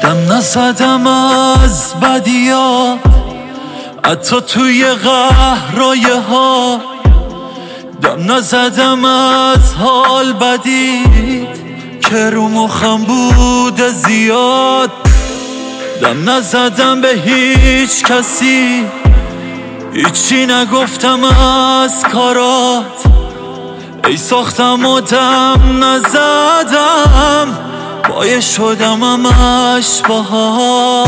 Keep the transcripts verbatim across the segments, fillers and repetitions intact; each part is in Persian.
دم نزدم از بدیا، حتی توی قهرای ها دم نزدم از حال بدید که رو مخم بوده زیاد. دم نزدم به هیچ کسی، هیچی نگفتم از کارات. ای ساختم و دم نزدم، پایه شدم همش باها.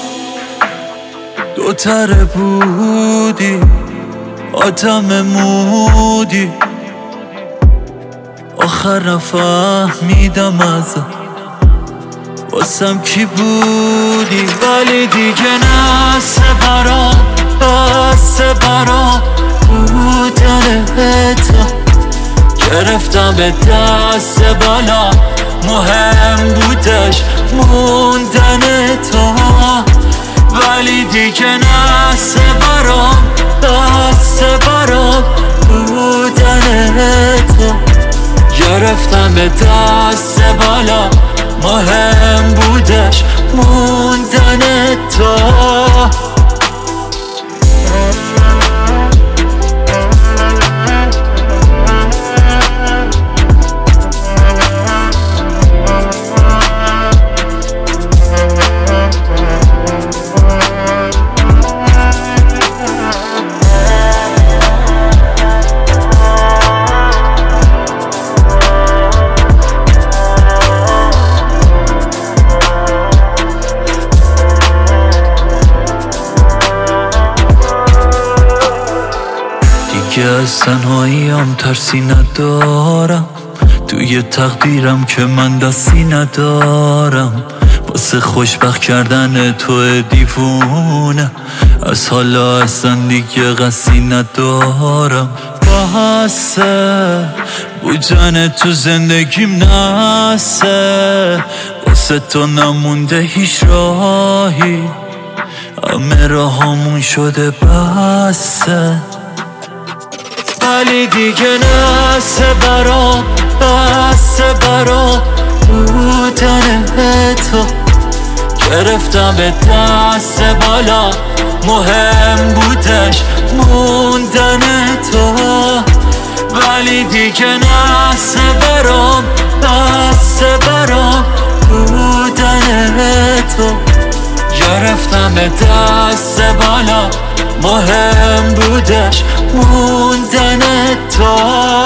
دو تره بودی آدم مودی، آخر نفهمیدم ازت واسم کی بودی. ولی دیگه نسه برام بسه برام بودن تو، گرفتم به دست بالا، مهم بودش موندن تو. ولی دیگه نسه برام بسه برام بودن تو، گرفتم به دست بالا، مهم بودش موندن تو. دیگه از تنهاییم ترسی ندارم، توی تقدیرم که من دستی ندارم. واسه خوشبخت کردن تو دیوونه، از حالا اصلا دیگه قصی ندارم. بحثه بودن تو زندگیم نسه، واسه تو نمونده هیچ راهی، همه راهامون شده بسه. ولی دیگه نسه برام بسه برام بودن تو، گرفتم به دست بالا، مهم بودش موندن تو. ولی دیگه نسه برام بسه برام بودن تو، گرفتم به دست بالا، مهم بودش موندن تو.